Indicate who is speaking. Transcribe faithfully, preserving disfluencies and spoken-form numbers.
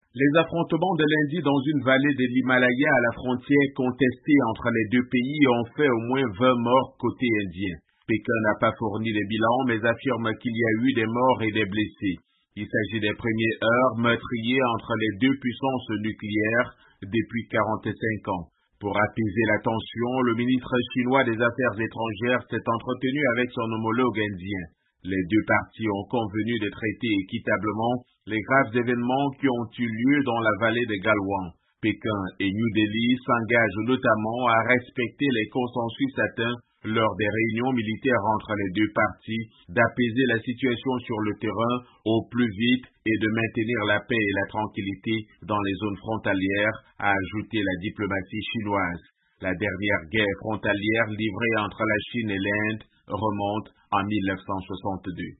Speaker 1: Les affrontements de lundi dans une vallée de l'Himalaya à la frontière contestée entre les deux pays ont fait au moins vingt morts côté indien. Pékin n'a pas fourni les bilans mais affirme qu'il y a eu des morts et des blessés. Il s'agit des premières heures meurtrières entre les deux puissances nucléaires depuis quarante-cinq ans. Pour apaiser la tension, le ministre chinois des Affaires étrangères s'est entretenu avec son homologue indien. Les deux parties ont convenu de traiter équitablement les graves événements qui ont eu lieu dans la vallée de Galwan. Pékin et New Delhi s'engagent notamment à respecter les consensus atteints lors des réunions militaires entre les deux parties, d'apaiser la situation sur le terrain au plus vite et de maintenir la paix et la tranquillité dans les zones frontalières, a ajouté la diplomatie chinoise. La dernière guerre frontalière livrée entre la Chine et l'Inde remonte en mille neuf cent soixante-deux.